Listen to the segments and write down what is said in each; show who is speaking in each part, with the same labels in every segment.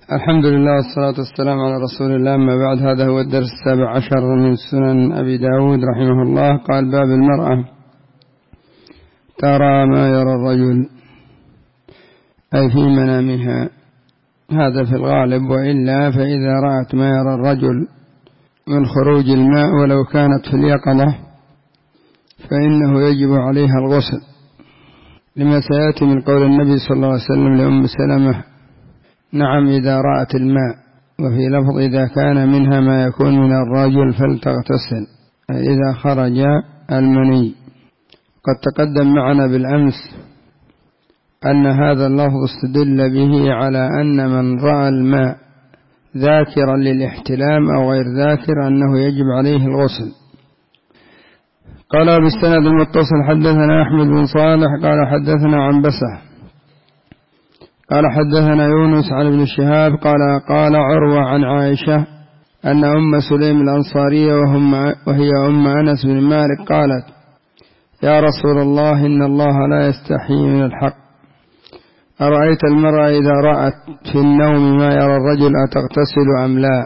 Speaker 1: الحمد لله والصلاة والسلام على رسول الله. ما بعد، هذا هو الدرس 17 من سنن أبي داود رحمه الله. قال: باب المرأة ترى ما يرى الرجل، أي في منامها، هذا في الغالب، وإلا فإذا رأت ما يرى الرجل من خروج الماء ولو كانت في اليقظة فإنه يجب عليها الغسل، لما سيأتي من قول النبي صلى الله عليه وسلم لأم سلمة: نعم إذا رأت الماء، وفي لفظ: إذا كان منها ما يكون من الرجل فلتغتسل، أي إذا خرج المني. قد تقدم معنا بالأمس أن هذا اللفظ استدل به على أن من رأى الماء ذاكرا للاحتلام أو غير ذاكر أنه يجب عليه الغسل. قال بالسند المتصل: حدثنا أحمد بن صالح قال حدثنا عن بسة قال حدثنا يونس عن ابن شهاب قال عروة عن عائشة أن أم سليم الأنصارية وهي أم أنس بن مالك قالت: يا رسول الله، إن الله لا يستحيي من الحق، أرأيت المرأة إذا رأت في النوم ما يرى الرجل أتغتسل أم لا؟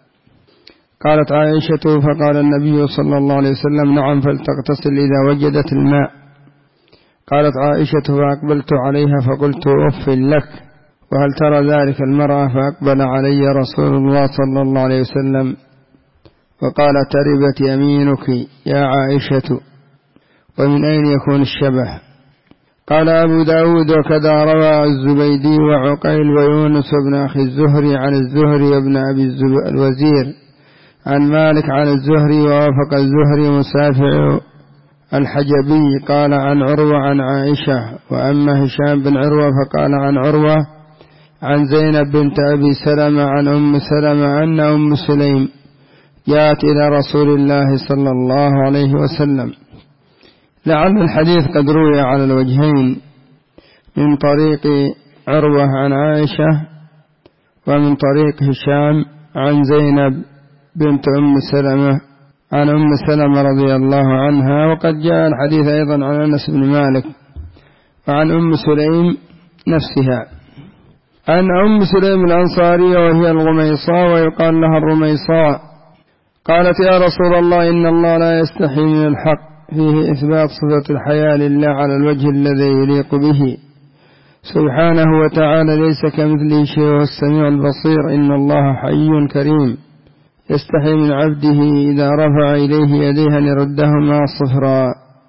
Speaker 1: قالت عائشة: فقال النبي صلى الله عليه وسلم: نعم فلتغتسل إذا وجدت الماء. قالت عائشة: فأقبلت عليها فقلت: أف لك، وهل ترى ذلك المرأة؟ فأقبل علي رسول الله صلى الله عليه وسلم وقال: تربت يمينك يا عائشة. ومن أين يكون الشبه؟ قال أبو داود: وكذا روى الزبيدي وعقيل ويونس بن أخي الزهري عن الزهري وابن أبي الوزير عن مالك عن الزهري، ووافق الزهري مسافع الحجبي قال عن عروة عن عائشة. وأما هشام بن عروة فقال عن عروة عن زينب بنت أبي سلمة عن أم سلمة أن أم سليم جاءت إلى رسول الله صلى الله عليه وسلم. لعل الحديث قد روي على الوجهين، من طريق عروة عن عائشة ومن طريق هشام عن زينب بنت أم سلمة عن أم سلمة رضي الله عنها. وقد جاء الحديث أيضا عن أنس بن مالك وعن أم سليم نفسها، أن أم سليم الأنصارية وهي الغميصاء ويقال لها الرميصاء قالت: يا رسول الله، إن الله لا يستحي من الحق، فيه إثبات صفة الحياء لله على الوجه الذي يليق به سبحانه وتعالى، ليس كمثله شيء وهو السميع البصير. إن الله حي كريم يستحي من عبده إذا رفع إليه يديه أن يردهما صفرا.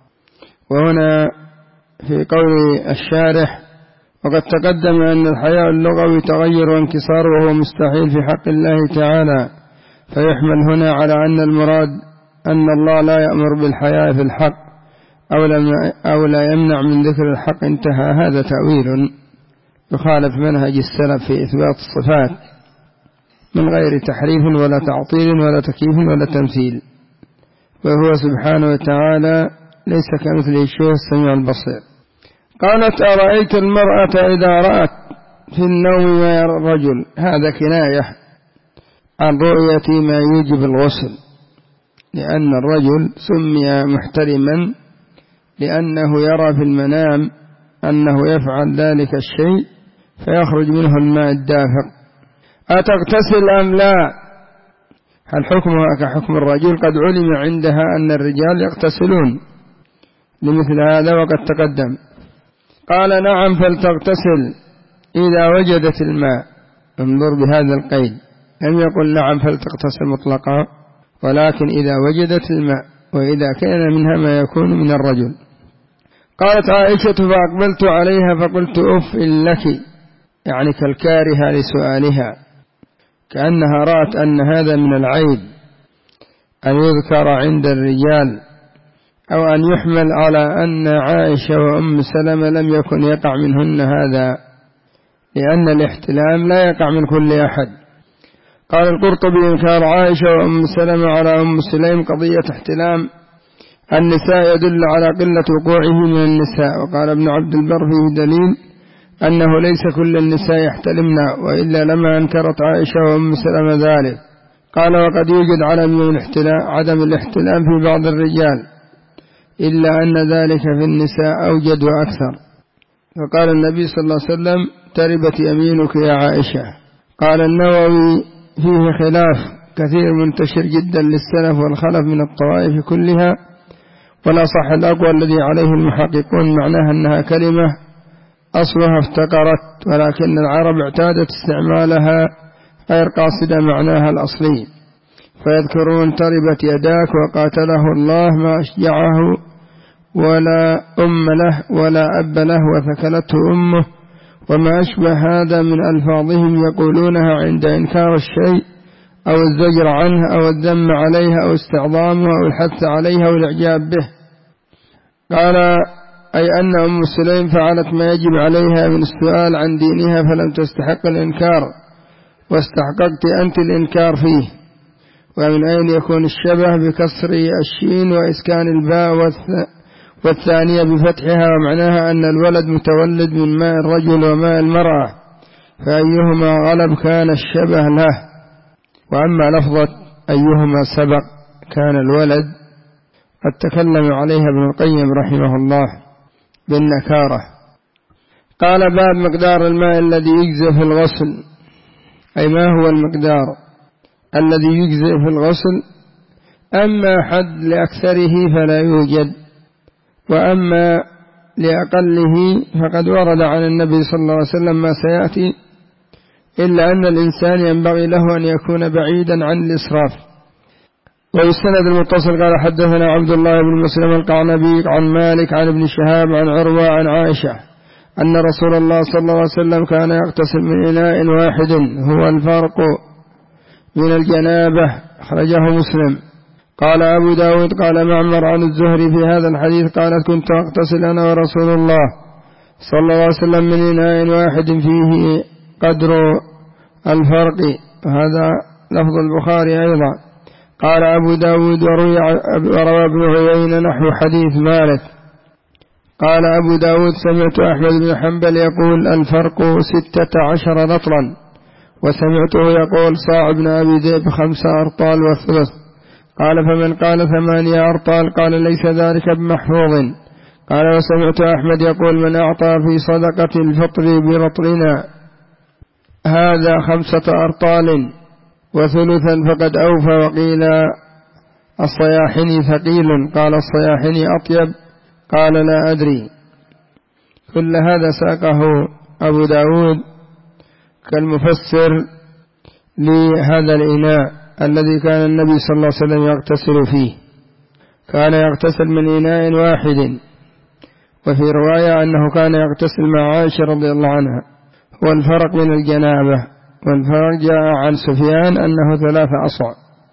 Speaker 1: وهنا في قول الشارح: وقد تقدم أن الحياء اللغوي تغير وانكسار، وهو مستحيل في حق الله تعالى، فيحمل هنا على أن المراد أن الله لا يأمر بالحياء في الحق أو لا يمنع من ذكر الحق. انتهى. هذا تأويل يخالف منهج السلف في إثبات الصفات من غير تحريف ولا تعطيل ولا تكييف ولا تمثيل، وهو سبحانه وتعالى ليس كمثله شيء السميع البصير. قالت: أرأيت المرأة إذا رأت في النوم ما يرى الرجل، هذا كناية عن رؤية ما يوجب الغسل، لأن الرجل سمي محترما لأنه يرى في المنام أنه يفعل ذلك الشيء فيخرج منه الماء الدافق. أتغتسل أم لا؟ هل حكمها كحكم الرجل؟ قد علم عندها أن الرجال يغتسلون لمثل هذا وقد تقدم. قال: نعم فلتغتسل إذا وجدت الماء. انظر بهذا القيد، لم يقل نعم فلتغتسل مطلقا، ولكن إذا وجدت الماء وإذا كان منها ما يكون من الرجل. قالت عائشة: فأقبلت عليها فقلت: أف لك، يعني كالكارهة لسؤالها، كأنها رأت أن هذا من العيب أن يذكر عند الرجال، أو أن يحمل على أن عائشة وأم سلمة لم يكن يقع منهن هذا، لأن الاحتلام لا يقع من كل أحد. قال القرطبي: إنكار عائشة وأم سلمة على أم سليم قضية احتلام النساء يدل على قلة وقوعه من النساء. وقال ابن عبد البر: فيه دليل أنه ليس كل النساء يحتلمن، وإلا لما أنكرت عائشة وأم سلمة ذلك. قال: وقد يوجد عدم الاحتلام في بعض الرجال، إلا أن ذلك في النساء أوجد وأكثر. فقال النبي صلى الله عليه وسلم: تربت يمينك يا عائشة. قال النووي فيه خلاف كثير منتشر جدا للسلف والخلف من الطوائف كلها، والأصح الأقوى الذي عليه المحققون معناها أنها كلمة أصلها افتقرت، ولكن العرب اعتادت استعمالها غير قاصدة معناها الأصلي، فيذكرون تربت يداك وقاتله الله ما أشجعه ولا أم له ولا أب له وثكلته أمه، وما أشبه هذا من ألفاظهم يقولونها عند إنكار الشيء أو الزجر عنه أو الذم عليها أو استعظامه أو الحث عليها والإعجاب به. قال أي أن أم سليم فعلت ما يجب عليها من السؤال عن دينها فلم تستحق الإنكار، واستحققت أنت الإنكار فيه. ومن أين يكون الشبه؟ بكسر الشين وإسكان الباء والثانية بفتحها، ومعناها أن الولد متولد من ماء الرجل وماء المرأة، فأيهما غلب كان الشبه له. وأما لفظة أيهما سبق كان الولد قد تكلم عليها ابن القيم رحمه الله بالنكارة. قال باب مقدار الماء الذي يجزئ في الغسل، أي ما هو المقدار الذي يجزئ في الغسل؟ أما حد لأكثره فلا يوجد، وأما لأقله فقد ورد عن النبي صلى الله عليه وسلم ما سيأتي، إلا أن الإنسان ينبغي له أن يكون بعيدا عن الإسراف. والسند المتصل قال حدثنا عبد الله بن مسلم القعنبي عن مالك عن ابن شهاب عن عروة عن عائشة أن رسول الله صلى الله عليه وسلم كان يغتسل من إناء واحد هو الفرق من الجنابة، أخرجه مسلم. قال أبو داود قال معمر عن الزهري في هذا الحديث قالت كنت أغتسل أنا ورسول الله صلى الله عليه وسلم من إناء واحد فيه قدر الفرق، وهذا لفظ البخاري أيضا. قال أبو داود وروى ابن عيينة نحو حديث مالك. قال أبو داود سمعت أحمد بن حنبل يقول الفرق 16 رطلا، وسمعته يقول صاع ابن أبي ذئب 5 أرطال والثلث. قال فمن قال 8 أرطال قال ليس ذلك بمحفوظ. قال وسمعت أحمد يقول من أعطى في صدقة الفطر برطلنا هذا 5 أرطال وثلثا فقد أوفى. وقيل الصياحني ثقيل، قال الصياحني أطيب، قال لا أدري. كل هذا ساقه أبو داود كالمفسر لهذا الإناء الذي كان النبي صلى الله عليه وسلم يغتسل فيه، كان يغتسل من إناء واحد. وفي رواية أنه كان يغتسل مع عائشة رضي الله عنها. والفرق من الجنابة، والفرق جاء عن سفيان أنه 3 أصع.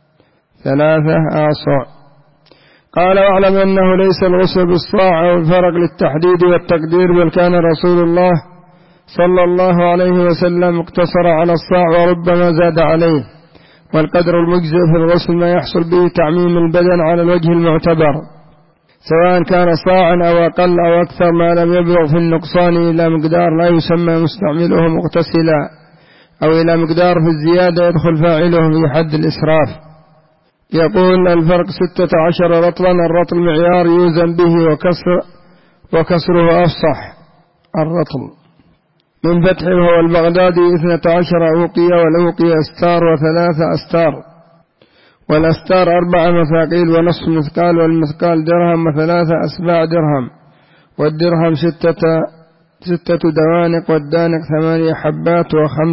Speaker 1: قال واعلم أنه ليس الغسل بالصاع أو الفرق للتحديد والتقدير، بل كان رسول الله صلى الله عليه وسلم اقتصر على الصاع وربما زاد عليه. والقدر المجزئ في الغسل ما يحصل به تعميم البدن على الوجه المعتبر، سواء كان صاعا أو أقل أو أكثر، ما لم يبلغ في النقصان إلى مقدار لا يسمى مستعمله مغتسلا، أو إلى مقدار في الزيادة يدخل فاعله في حد الإسراف. يقول الفرق 16 رطلا، الرطل معيار يوزن به وكسره أفصح الرطل. من فتح هو البغدادي 12 أوقية، والأوقية أستار و3 أستار، والأستار 4 مثاقيل ونصف مثقال، والمثقال درهم و3 أسباع درهم، والدرهم 6 دوانق، والدانق 8 حبات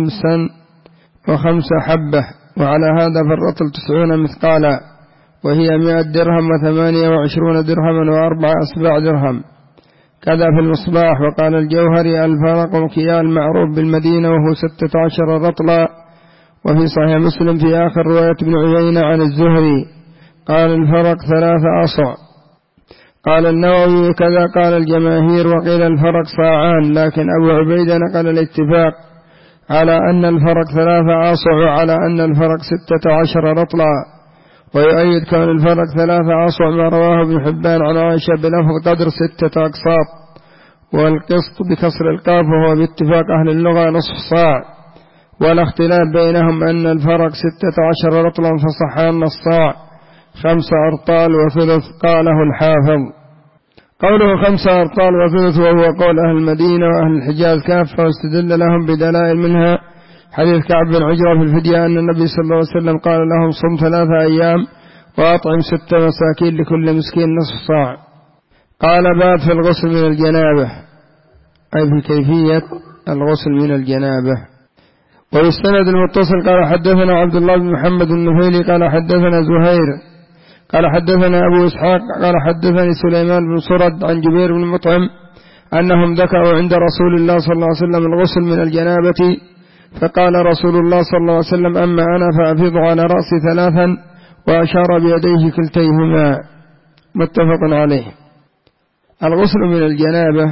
Speaker 1: و5 حبة. وعلى هذا فالرطل 90 مثقالا، وهي 100 درهم و28 درهما و4 أسباع درهم. كذا في المصباح. وقال الجوهري الفرق مكيال معروف بالمدينة وهو 16 رطلا. وفي صحيح مسلم في آخر رواية ابن عيينة عن الزهري قال الفرق 3 أصع. قال النووي كذا قال الجماهير، وقيل الفرق صاعان، لكن أبو عبيدة نقل الاتفاق على أن الفرق 3 أصع، وعلى أن الفرق 16 رطلا. ويؤيد كون الفرق 3 أصع ما رواه ابن حبان عن عائشة بلفظ قدر 6 أقساط، والقسط بكسر القاف وهو باتفاق أهل اللغة نصف صاع. ولا اختلاف بينهم أن الفرق 16 رطلا، فصح أن الصاع 5 أرطال وثلث. قاله الحافظ. قوله 5 أرطال وثلث وهو قول أهل المدينة وأهل الحجاز كافة، واستدل لهم بدلائل منها حديث كعب بن عجرة في الفدية أن النبي صلى الله عليه وسلم قال لهم صم 3 أيام وأطعم 6 مساكين لكل مسكين نصف صاع. قال باب في الغسل من الجنابة، أي في كيفية الغسل من الجنابة. والسند المتصل قال حدثنا عبد الله بن محمد النفيلي قال حدثنا زهير قال حدثنا أبو إسحاق قال حدثني سليمان بن سرد عن جبير بن مطعم أنهم ذكروا عند رسول الله صلى الله عليه وسلم الغسل من الجنابة، فقال رسول الله صلى الله عليه وسلم أما أنا فأفيض على رأسي 3 وأشار بيديه كلتيهما. متفق عليه. الغسل من الجنابة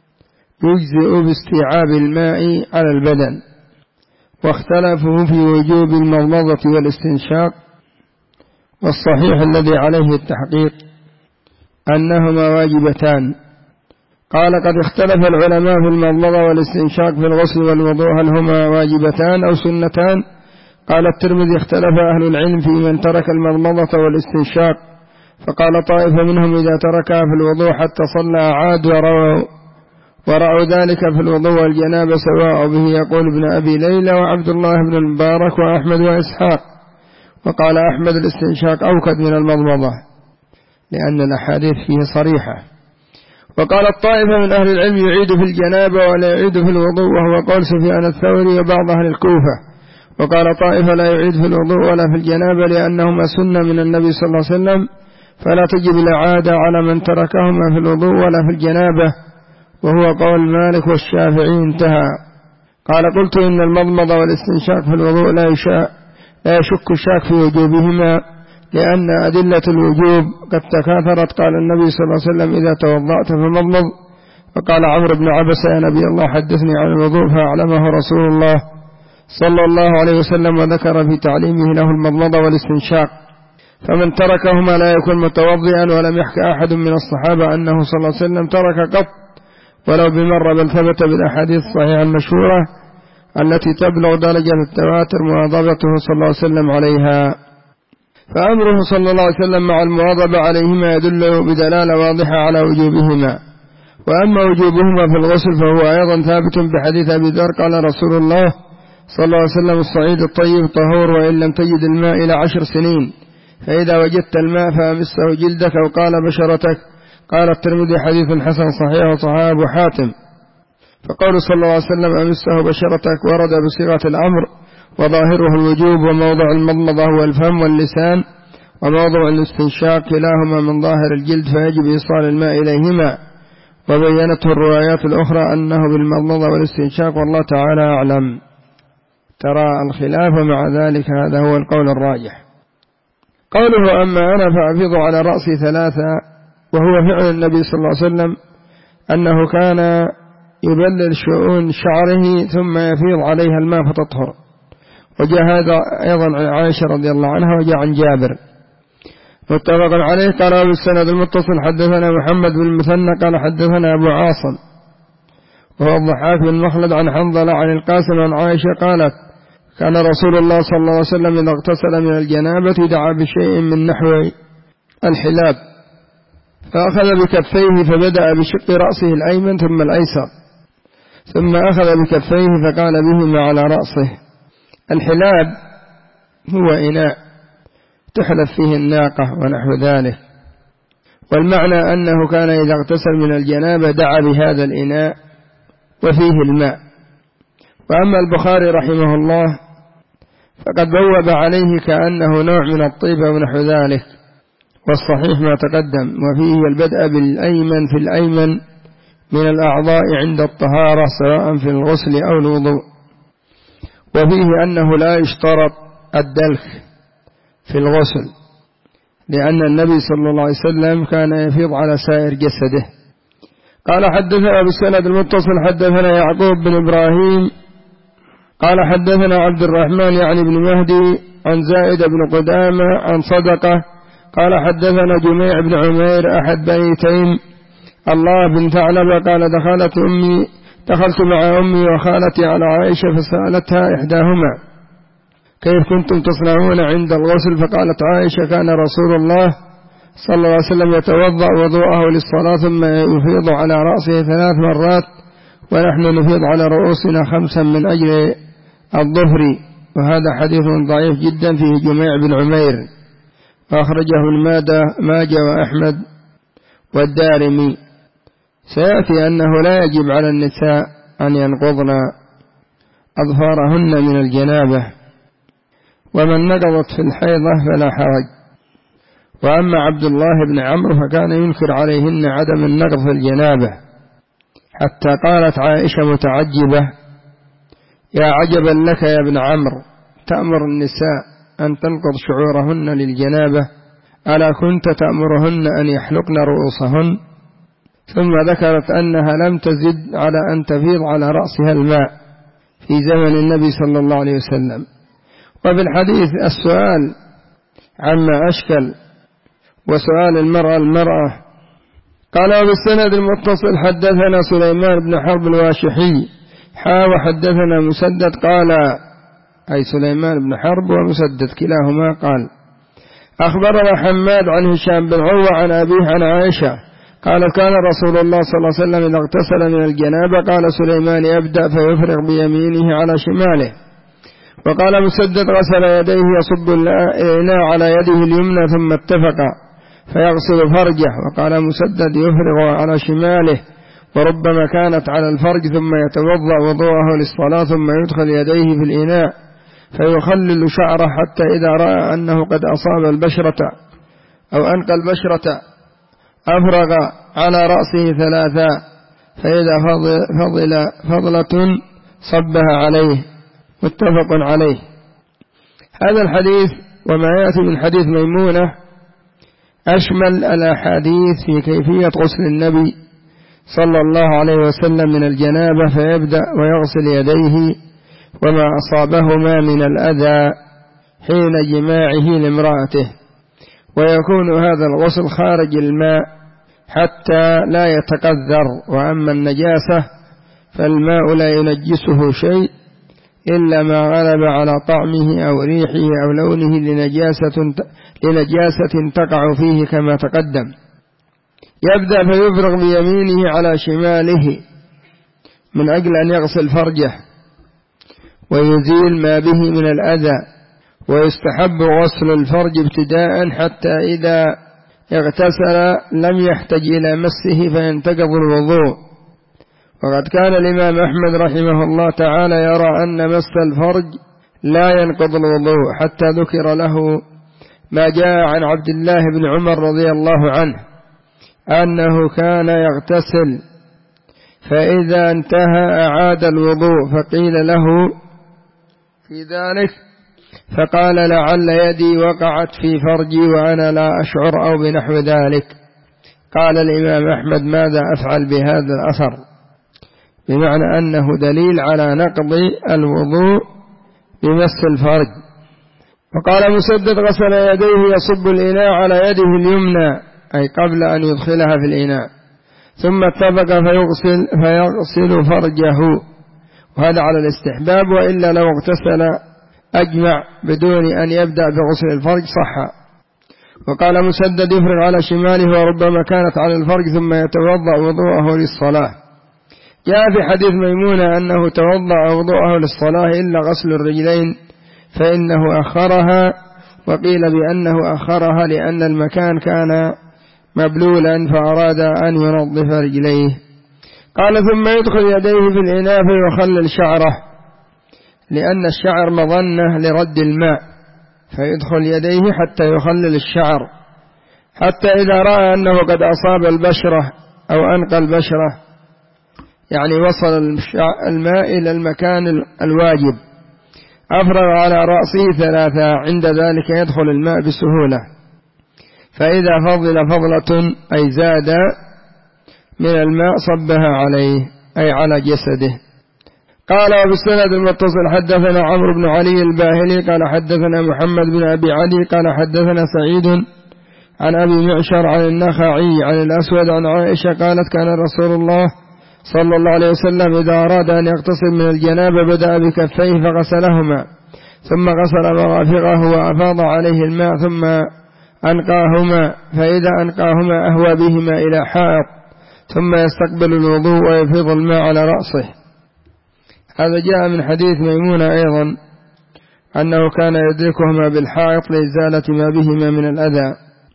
Speaker 1: يجزئ باستيعاب الماء على البدن، واختلفوا في وجوب المضمضة والاستنشاق، والصحيح الذي عليه التحقيق أنهما واجبتان. قال قد اختلف العلماء في المضمضة والاستنشاق في الغسل والوضوء هل هما واجبتان أو سنتان. قال الترمذي اختلف أهل العلم في من ترك المضمضة والاستنشاق، فقال طائفة منهم إذا تركها في الوضوء حتى صلى أعاد ورأوا ذلك في الوضوء والجنابة سواء، به يقول ابن أبي ليلى وعبد الله بن المبارك وأحمد وإسحاق. وقال أحمد الاستنشاق أوكد من المضمضة لأن الأحاديث فيه صريحة. وقال الطائفة من أهل العلم يعيد في الجنابة ولا يعيد في الوضوء، وهو قول سفيان الثوري وبعض أهل الكوفة. وقال طائفة لا يعيد في الوضوء ولا في الجنابة لأنهما سنة من النبي صلى الله عليه وسلم، فلا تجب الإعادة على من تركهما في الوضوء ولا في الجنابة، وهو قول مالك والشافعي. انتهى. قال قلت إن المضمضة والاستنشاق في الوضوء لا يشك الشاك في وجوبهما، لأن أدلة الوجوب قد تكاثرت. قال النبي صلى الله عليه وسلم إذا توضأت فمضمض. وقال عمرو بن عبس يا نبي الله حدثني عن الوضوء، فأعلمه رسول الله صلى الله عليه وسلم وذكر في تعليمه له المضمضة والاستنشاق، فمن تركهما لا يكون متوضئا. ولم يحكى أحد من الصحابة أنه صلى الله عليه وسلم ترك قط ولو بمرة، بل ثبت بالأحاديث الصحيحة المشهورة التي تبلغ درجة التواتر مواظبته صلى الله عليه وسلم عليها. فأمره صلى الله عليه وسلم مع المواظبة عليهما يدل بدلالة واضحة على وجوبهما. وأما وجوبهما في الغسل فهو أيضا ثابت بحديث أبي ذر قال رسول الله صلى الله عليه وسلم الصعيد الطيب طهور وإن لم تجد الماء إلى 10 سنين، فإذا وجدت الماء فأمسه جلدك أو قال بشرتك. قال الترمذي حديث حسن صحيح وصححه أبو حاتم. فقول صلى الله عليه وسلم أمسه بشرتك ورد بصيغة الأمر، وظاهره الوجوب، وموضع المضمضة هو الفم واللسان، وموضع الاستنشاق كلاهما من ظاهر الجلد فيجب إيصال الماء إليهما. وبينته الروايات الأخرى أنه بالمضمضة والاستنشاق، والله تعالى أعلم. ترى الخلاف، مع ذلك هذا هو القول الراجح. قوله أما أنا فأفيض على رأسي 3، وهو فعل النبي صلى الله عليه وسلم أنه كان يبلل شؤون شعره ثم يفيض عليها الماء فتطهر. وجاء هذا أيضا عن عائشة رضي الله عنها، وجاء عن جابر. متفق عليه. قال بالسند المتصل حدثنا محمد بن المثنى قال حدثنا أبو عاصم وهو الضحاك بن مخلد عن حنظلة عن القاسم عن عائشة قالت كان رسول الله صلى الله عليه وسلم إذا اغتسل من الجنابة دعا بشيء من نحو الحلاب، فأخذ بكفيه فبدأ بشق رأسه الأيمن ثم الأيسر، ثم أخذ بكفيه فقال بهما على رأسه. الحلاب هو إناء تحلب فيه الناقة ونحو ذلك، والمعنى أنه كان إذا اغتسل من الجنابة دعا بهذا الإناء وفيه الماء. وأما البخاري رحمه الله فقد بوب عليه كأنه نوع من الطيب ونحو ذلك، والصحيح ما تقدم، وفيه البدء بالأيمن في الأيمن من الأعضاء عند الطهارة سواء في الغسل أو الوضوء. وفيه أنه لا يشترط الدلك في الغسل، لأن النبي صلى الله عليه وسلم كان يفيض على سائر جسده. قال حدثنا بالسند المتصل حدثنا يعقوب بن إبراهيم قال حدثنا عبد الرحمن يعني بن مهدي عن زائد بن قدامة عن صدقة قال حدثنا جميع بن عمير أحد بني تيم الله بن ثعلبة قال دخلت مع أمي وخالتي على عائشة فسألتها إحداهما كيف كنتم تصنعون عند الغسل؟ فقالت عائشة كان رسول الله صلى الله عليه وسلم يتوضأ وضوءه للصلاة ثم يفيض على رأسه 3 مرات، ونحن نفيض على رؤوسنا 5 من أجل الظفري، وهذا حديث ضعيف جدا فيه جميع بن عمير، وأخرجه ماجه وأحمد والدارمي. سيأتي أنه لا يجب على النساء أن ينقضن أظفارهن من الجنابة، ومن نقضت في الحيضة فلا حرج. وأما عبد الله بن عمرو فكان ينكر عليهن عدم النقض في الجنابة، حتى قالت عائشة متعجبة: يا عجبا لك يا ابن عمرو، تأمر النساء أن تنقض شعورهن للجنابة، ألا كنت تأمرهن أن يحلقن رؤوسهن؟ ثم ذكرت أنها لم تزد على أن تفيض على رأسها الماء في زمن النبي صلى الله عليه وسلم. وفي الحديث السؤال عما أشكل، وسؤال المرأة. قال وبالسند المتصل حدثنا سليمان بن حرب الواشحي وحدثنا مسدد قال، أي سليمان بن حرب ومسدد كلاهما قال: أخبرنا حماد عن هشام بن عروة عن أبيه عن عائشة قالت: كان رسول الله صلى الله عليه وسلم إذا اغتسل من الجنابة قال سليمان: يبدأ فيفرغ بيمينه على شماله. وقال مسدد: غسل يديه يصب الإناء على يده اليمنى ثم اتفق فيغسل فرجه. وقال مسدد: يفرغ على شماله، وربما كانت على الفرج ثم يتوضأ وضوءه للصلاة ثم يدخل يديه في الإناء فيخلل شعره حتى إذا رأى أنه قد أصاب البشرة أو أنقى البشرة أفرغ على رأسه 3، فإذا فضلة صبها عليه. متفق عليه. هذا الحديث وما يأتي من حديث ميمونة أشمل الأحاديث في كيفية غسل النبي صلى الله عليه وسلم من الجنابة، فيبدأ ويغسل يديه وما أصابهما من الأذى حين جماعه لامرأته، ويكون هذا الغسل خارج الماء حتى لا يتقذر. وأما النجاسة فالماء لا ينجسه شيء إلا ما غلب على طعمه أو ريحه أو لونه لنجاسة تقع فيه كما تقدم. يبدأ فيفرغ بيمينه على شماله من أجل أن يغسل فرجه ويزيل ما به من الأذى. ويستحب غسل الفرج ابتداء حتى إذا اغتسل لم يحتج إلى مسه فينتقض الوضوء. وقد كان الإمام أحمد رحمه الله تعالى يرى أن مس الفرج لا ينقض الوضوء، حتى ذكر له ما جاء عن عبد الله بن عمر رضي الله عنه أنه كان يغتسل فإذا انتهى أعاد الوضوء، فقيل له في ذلك فقال: لعل يدي وقعت في فرجي وأنا لا أشعر، أو بنحو ذلك. قال الإمام أحمد: ماذا أفعل بهذا الأثر؟ بمعنى أنه دليل على نقض الوضوء بمس الفرج. وقال مسدد: غسل يديه يصب الإناء على يده اليمنى، أي قبل أن يدخلها في الإناء، ثم اتفق فيغسل فرجه، وهذا على الاستحباب، وإلا لو اغتسل أجمع بدون أن يبدأ بغسل الفرج صح. وقال مسدد: يفرغ على شماله، وربما كانت على الفرج ثم يتوضأ وضوءه للصلاة. جاء في حديث ميمونة أنه توضأ وضوءه للصلاة إلا غسل الرجلين فإنه أخرها، وقيل بأنه أخرها لأن المكان كان مبلولا فأراد أن ينظف رجليه. قال: ثم يدخل يديه في الإناء فيخلل شعره، لأن الشعر مظنة لرد الماء، فيدخل يديه حتى يخلل الشعر، حتى إذا رأى أنه قد أصاب البشرة أو أنقى البشرة، يعني وصل الماء إلى المكان الواجب، أفرغ على رأسه 3، عند ذلك يدخل الماء بسهولة. فإذا فضل فضلة أي زاد من الماء صبها عليه، أي على جسده. قال: وبالسند المتصل حدثنا عمرو بن علي الباهلي قال حدثنا محمد بن أبي علي قال حدثنا سعيد عن أبي معشر عن النخعي عن الأسود عن عائشة قالت: كان رسول الله صلى الله عليه وسلم إذا أراد أن يغتسل من الجنابة بدأ بكفيه فغسلهما، ثم غسل مرافقه وأفاض عليه الماء، ثم أنقاهما، فإذا أنقاهما أهوى بهما إلى حائط، ثم يستقبل الوضوء ويفيض الماء على رأسه. هذا جاء من حديث ميمونة أيضا أنه كان يدركهما بالحائط لإزالة ما بهما من الأذى.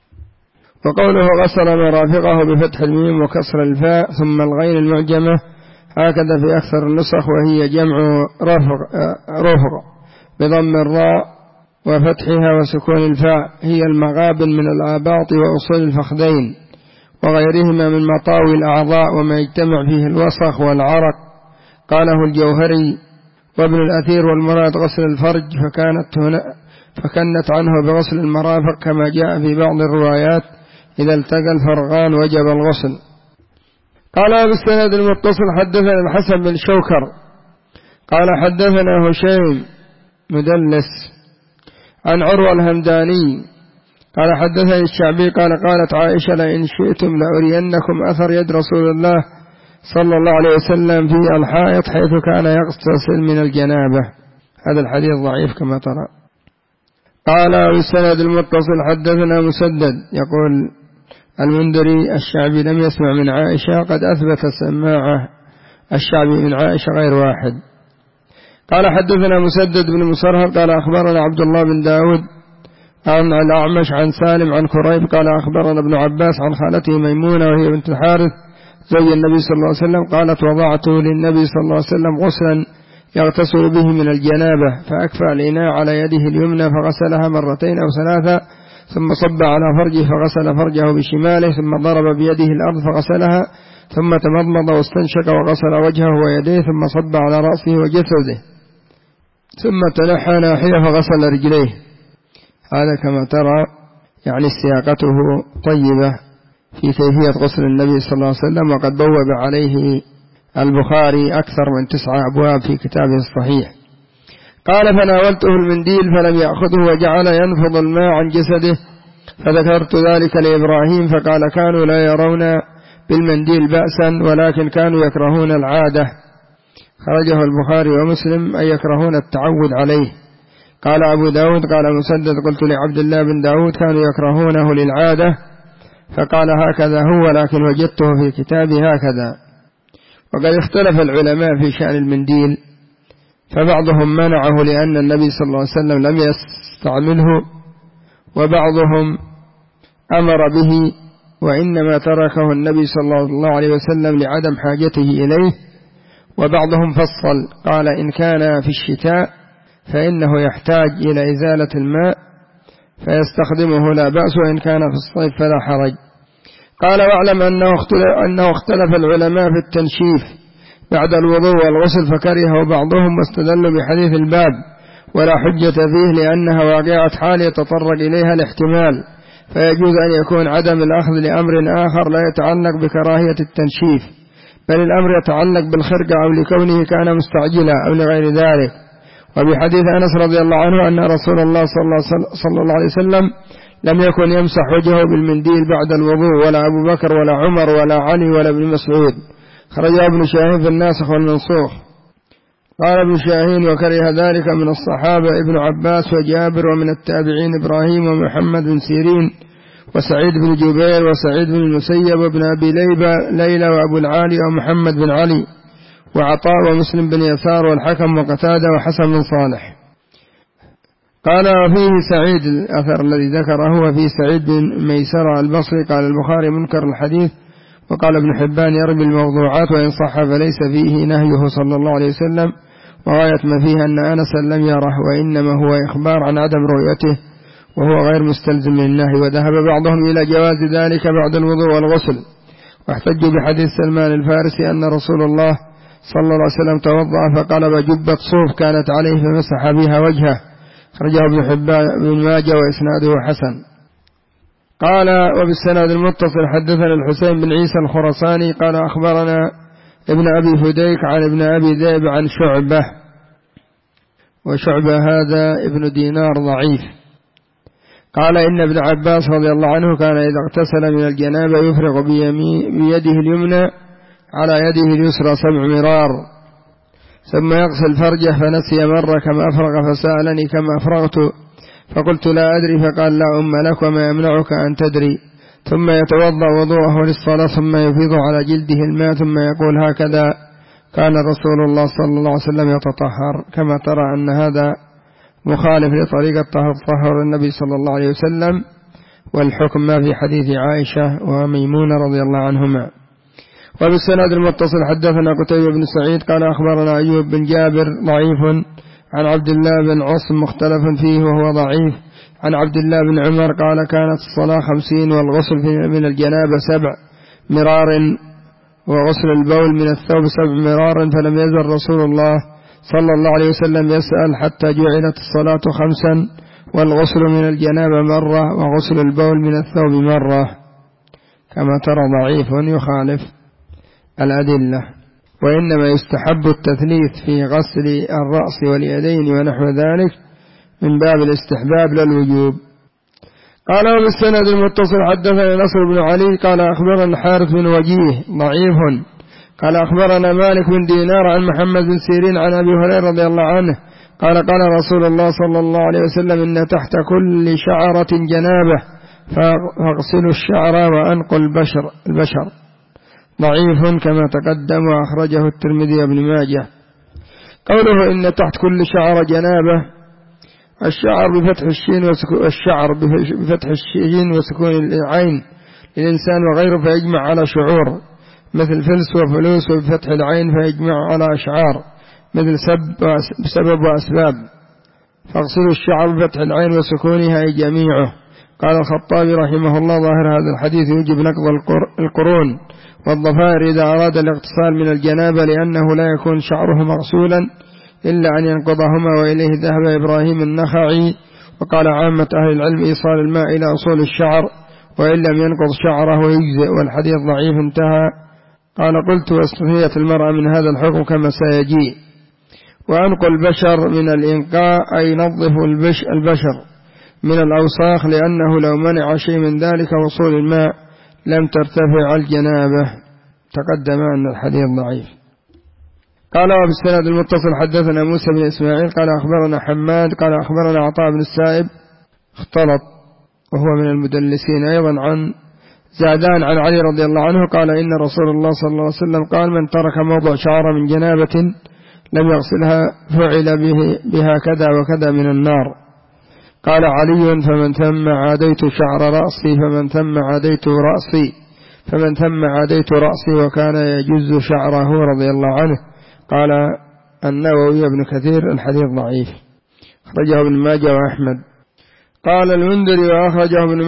Speaker 1: وقوله غسل مرافقه بفتح الميم وكسر الفاء ثم الغين المعجمة هكذا في أكثر النسخ، وهي جمع رفق بضم الراء وفتحها وسكون الفاء، هي المغابن من الآباط وأصول الفخذين وغيرهما من مطاوي الأعضاء وما يجتمع فيه الوسخ والعرق. قاله الجوهري وابن الأثير، والمراد غسل الفرج، فكنت عنه بغسل المرافق كما جاء في بعض الروايات إذا التقى الفرغان وجب الغسل. قال بالسند المتصل حدثنا الحسن بن شوكر قال حدثنا هشيم مدلس عن عروة الهمداني قال حدثني الشعبي قال قالت عائشة لئن شئتم لأرينكم أثر يد رسول الله صلى الله عليه وسلم في الحائط حيث كان يغتسل من الجنابة. هذا الحديث ضعيف كما ترى. قال بالسند المتصل حدثنا مسدد يقول المنذري الشعبي لم يسمع من عائشة، قد أثبت سماعه الشعبي من عائشة غير واحد. قال حدثنا مسدد بن مسرهر قال أخبرنا عبد الله بن داود عن الأعمش عن سالم عن كريب قال أخبرنا ابن عباس عن خالته ميمونة وهي بنت الحارث زوج النبي صلى الله عليه وسلم قالت وضعت للنبي صلى الله عليه وسلم غسلا يغتسل به من الجنابة، فأكفأ الإناء على يده اليمنى فغسلها مرتين أو ثلاثة، ثم صب على فرجه فغسل فرجه بشماله، ثم ضرب بيده الأرض فغسلها، ثم تمضمض واستنشق وغسل وجهه ويديه، ثم صب على رأسه وجسده، ثم تنحى ناحية فغسل رجليه. هذا كما ترى يعني سياقته طيبة في كيفية غسل النبي صلى الله عليه وسلم، وقد بوب عليه البخاري أكثر من 9 أبواب في كتابه الصحيح. قال فناولته المنديل فلم يأخذه وجعل ينفض الماء عن جسده، فذكرت ذلك لإبراهيم فقال كانوا لا يرون بالمنديل بأسا ولكن كانوا يكرهون العادة. خرجه البخاري ومسلم أي يكرهون التعود عليه. قال أبو داود قال مسدد قلت لعبد الله بن داود كانوا يكرهونه للعادة، فقال هكذا هو لكن وجدته في كتابي هكذا. وقد اختلف العلماء في شأن المنديل، فبعضهم منعه لأن النبي صلى الله عليه وسلم لم يستعمله، وبعضهم أمر به وإنما تركه النبي صلى الله عليه وسلم لعدم حاجته إليه، وبعضهم فصل قال إن كان في الشتاء فإنه يحتاج إلى إزالة الماء فيستخدمه لا بأس، وإن كان في الصيف فلا حرج. قال واعلم أنه اختلف العلماء في التنشيف بعد الوضوء والغسل، فكرهه بعضهم واستدلوا بحديث الباب ولا حجة فيه لأنها واقعة حال يتطرق إليها الاحتمال، فيجوز أن يكون عدم الأخذ لأمر آخر لا يتعلق بكراهية التنشيف، بل الأمر يتعلق بالخرقة أو لكونه كان مستعجلا أو لغير ذلك. وبحديث أنس رضي الله عنه أن رسول الله صلى الله عليه وسلم لم يكن يمسح وجهه بالمنديل بعد الوضوء، ولا أبو بكر ولا عمر ولا علي ولا ابن مسعود. خرج ابن شاهين في الناسخ والمنسوخ. قال ابن شاهين وكره ذلك من الصحابة ابن عباس وجابر، ومن التابعين إبراهيم ومحمد بن سيرين وسعيد بن جبير وسعيد بن المسيب وابن أبي ليلى وأبو العالي ومحمد بن علي وعطاء ومسلم بن يسار والحكم وقتادة وحسن بن صالح. قال وفيه سعيد الأثر الذي ذكره وفيه سعيد بن ميسرة البصري قال البخاري منكر الحديث، وقال ابن حبان يروي الموضوعات وإن صح فليس فيه نهيه صلى الله عليه وسلم، وغاية ما فيه أن أنسا لم يره وإنما هو إخبار عن عدم رؤيته وهو غير مستلزم للنهي. وذهب بعضهم إلى جواز ذلك بعد الوضوء والغسل، واحتجوا بحديث سلمان الفارسي أن رسول الله صلى الله عليه وسلم توضأ فقلب جبة صوف كانت عليه فمسح بها وجهه. خرجه ابن حبان بن ماجه وإسناده حسن. قال وبالسند المتصل حدثنا الحسين بن عيسى الخرساني قال أخبرنا ابن أبي فديك عن ابن أبي ذئب عن شعبة، وشعبة هذا ابن دينار ضعيف. قال إن ابن عباس رضي الله عنه كان إذا اغتسل من الجنابة يفرغ بيده اليمنى على يده اليسرى 7 مرار، ثم يغسل فرجه فنسي مرة كما أفرغ فسألني كما أفرغت، فقلت لا أدري، فقال لا أم لك وما يمنعك أن تدري. ثم يتوضأ وضوءه للصلاة ثم يفيض على جلده الماء ثم يقول هكذا. كان رسول الله صلى الله عليه وسلم يتطهر، كما ترى أن هذا مخالف لطريقة تطهر النبي صلى الله عليه وسلم، والحكم ما في حديث عائشة وميمونة رضي الله عنهما. وبالسند المتصل حدثنا قتيبة بن سعيد قال أخبرنا أيوب بن جابر ضعيف، عن عبد الله بن عاصم مختلف فيه وهو ضعيف، عن عبد الله بن عمر قال كانت الصلاة 50 والغسل من الجنابة 7 مرار وغسل البول من الثوب 7 مرار، فلم يزل رسول الله صلى الله عليه وسلم يسأل حتى جعلت الصلاة 5 والغسل من الجنابة مرة وغسل البول من الثوب مرة. كما ترى ضعيف يخالف الأدلة، وإنما يستحب التثليث في غسل الرأس واليدين ونحو ذلك من باب الاستحباب للوجوب. قال وبالسند المتصل حدثنا نصر بن علي قال أخبرنا الحارث بن وجيه ضعيف قال أخبرنا مالك بن دينار عن محمد بن سيرين عن أبي هريرة رضي الله عنه قال قال رسول الله صلى الله عليه وسلم إن تحت كل شعرة جنابة فاغسلوا الشعر وأنقوا البشر. ضعيف كما تقدم وأخرجه الترمذي وابن ماجه. قوله إن تحت كل شعرة جنابة، الشعر بفتح الشين وسكون العين للإنسان وغيره فيجمع على شعور، مثل فلس وفلوس، وبفتح العين فيجمع على أشعار مثل سبب وأسباب. فاغسلوا الشعر بفتح العين وسكونها أي جميعه. قال الخطابي رحمه الله ظاهر هذا الحديث يجب نقض القرون والضفائر إذا أراد الاغتسال من الجنابة، لأنه لا يكون شعره مغسولا إلا أن ينقضهما، وإليه ذهب إبراهيم النخعي. وقال عامة أهل العلم إيصال الماء إلى أصول الشعر، وإن لم ينقض شعره يجزئ، والحديث ضعيف انتهى. قال قلت واستثنيت المرأة من هذا الحكم كما سيجيء. وأنقل البشر من الإنقاء أي نظف البشر من الأوساخ، لأنه لو منع شيء من ذلك وصول الماء لم ترتفع الجنابة. تقدم أن الحديث ضعيف. قال وبالسند المتصل حدثنا موسى بن إسماعيل قال أخبرنا حماد قال أخبرنا عطاء بن السائب اختلط وهو من المدلسين أيضا عن زادان عن علي رضي الله عنه قال إن رسول الله صلى الله عليه وسلم قال من ترك موضع شعر من جنابة لم يغسلها فعل بها كذا وكذا من النار. قال علي فمن ثم عاديت شعر رأسي فمن ثم عاديت رأسي فمن ثم عاديت رأسي، وكان يجز شعره رضي الله عنه. قال النووي بن كثير الحديث ضعيف، أخرجه ابن ماجه وأحمد. قال المنذري وأخرجه ابن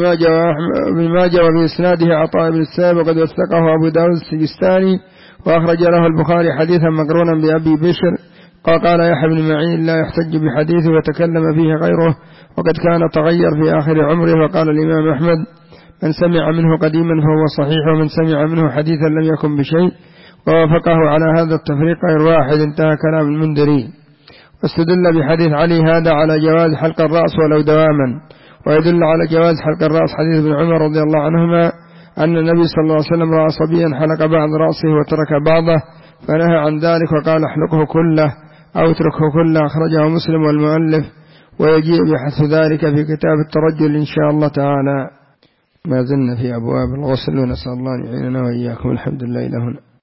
Speaker 1: ماجه وفي إسناده عطاء بن السائب وقد وثقه أبو داود السجستاني، وأخرج له البخاري حديثا مقرونا بأبي بشر. قال يحيى بن معين لا يحتج بحديثه وتكلم فيه غيره، وقد كان تغير في آخر عمره. وقال الإمام أحمد من سمع منه قديما فهو صحيح، ومن سمع منه حديثا لم يكن بشيء، ووافقه على هذا التفريق غير واحد. انتهى كلام المنذري. واستدل بحديث علي هذا على جواز حلق الرأس ولو دواما، ويدل على جواز حلق الرأس حديث ابن عمر رضي الله عنهما أن النبي صلى الله عليه وسلم رأى صبيا حلق بعض رأسه وترك بعضه فنهى عن ذلك وقال احلقه كله أو اتركه كله. أخرجه مسلم والمؤلف، ويجيء بحث ذلك في كتاب الترجل إن شاء الله تعالى. ما زلنا في أبواب الغسل، ونسأل الله أن يعيننا وإياكم. الحمد لله إلى هنا.